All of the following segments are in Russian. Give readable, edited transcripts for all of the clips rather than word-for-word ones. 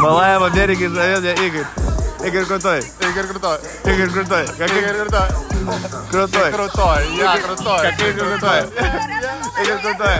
Малая в Америке зовет меня Игорь. Игорь крутой. Игорь крутой. Игорь крутой. Как Игорь крутой. крутой. Крутой. Я крутой. Как Игорь крутой. Игорь крутой.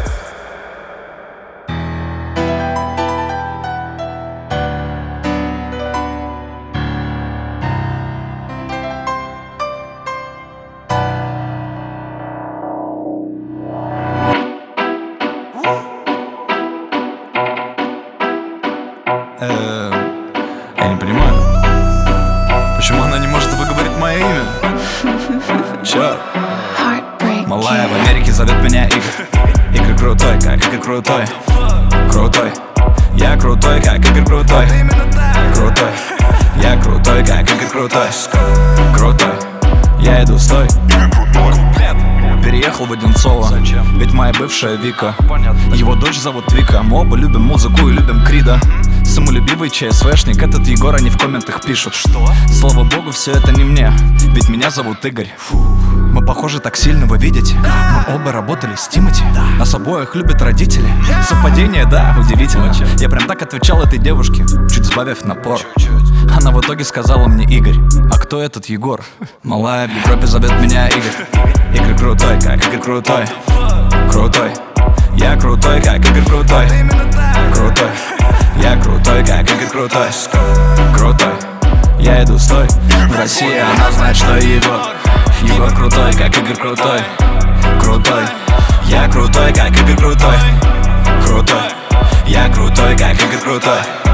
Я не понимаю, почему она не может выговорить мое имя? Чё? Малая в Америке зовет меня Игорь. Игорь крутой, как Игорь крутой. Крутой. Я крутой, как Игорь крутой. Крутой. Я крутой, как Игорь крутой. Крутой. Я иду, стой. Переехал в Одинцово. Ведь моя бывшая Вика. Его дочь зовут Вика. Мы оба любим музыку и любим Крида. Самолюбивый ЧСВшник, этот Егор, они в комментах пишут. Что? Слава богу, все это не мне, ведь меня зовут Игорь. Мы похожи так сильно, вы видите? Мы оба работали с Тимати. Нас обоих любят родители. Совпадение, да, удивительно. Я прям так отвечал этой девушке, чуть сбавив напор. Она в итоге сказала мне: Игорь, а кто этот Егор? Малая в Европе зовет меня Игорь. Игорь крутой, как Игорь крутой. Крутой. Я крутой, как Игорь крутой. Крутой. Я крутой, как Игорь крутой. Крутой. Я иду, стой. В России она знает, что Егор. Егор крутой, как Игорь крутой. Крутой. Я крутой, как Игорь крутой. Крутой. Я крутой, как Игорь крутой.